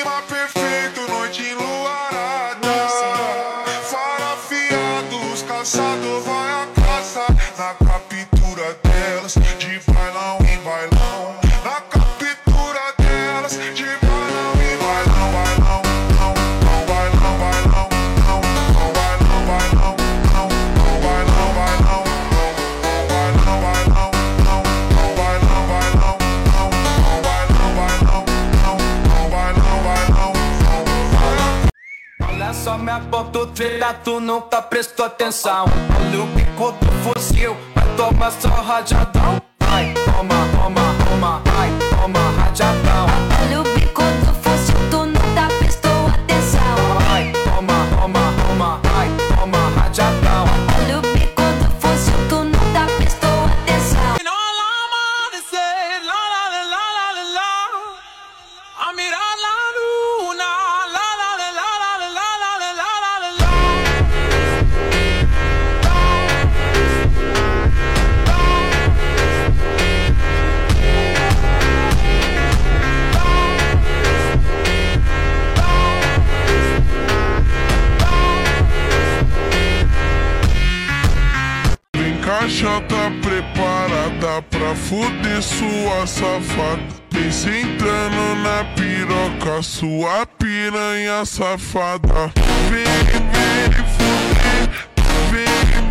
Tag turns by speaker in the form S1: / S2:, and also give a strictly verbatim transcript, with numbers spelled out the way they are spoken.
S1: clima perfeito, noite enluarada. Farafiados, caçador vai a caça. Na captura delas, de bailão em bailão. Na captura delas, de bailão em bailão. Bailão, não, não, bailão, bailão, não, não, bailão, bailão, não, não, bailão, bailão, não, bailão, bailão, não, não, bailão, bailão, não, não, bailão, bailão, não, não, bailão, bailão, não.
S2: Olha só minha ponta treta, tu nunca prestou atenção. Olha o bico do fuzil, vai tomar só rajadão. Vai, toma, toma, toma, vai, toma rajadão.
S3: Olha o bico do fuzil, tu nunca prestou atenção.
S2: Vai, toma, toma, toma, vai, toma rajadão.
S3: Olha o bico do fuzil, tu nunca prestou atenção.
S2: A mirar la luna, la la la la la la la la la la la.
S1: Vem caixa, tá preparada pra fuder sua safada. Vem sentando na piroca, sua piranha safada. Vem, vem fuder, vem,